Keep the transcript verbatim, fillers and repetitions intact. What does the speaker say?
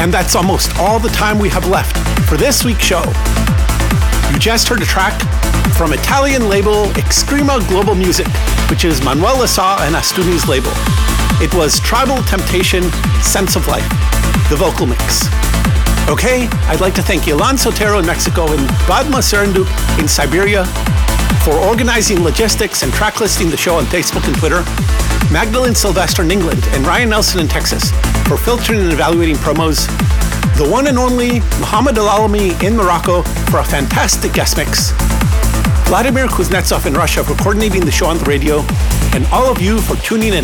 And that's almost all the time we have left for this week's show. You just heard a track from Italian label Extrema Global Music, which is Manuel Lassa and Astuni's label. It was Tribal Temptation, Sense of Life, the vocal mix. Okay, I'd like to thank Ilan Sotero in Mexico and Vadma Serenduk in Siberia for organizing logistics and track listing the show on Facebook and Twitter, Magdalene Sylvester in England and Ryan Nelson in Texas for filtering and evaluating promos, the one and only Mohammed Al-Alami in Morocco for a fantastic guest mix, Vladimir Kuznetsov in Russia for coordinating the show on the radio, and all of you for tuning in.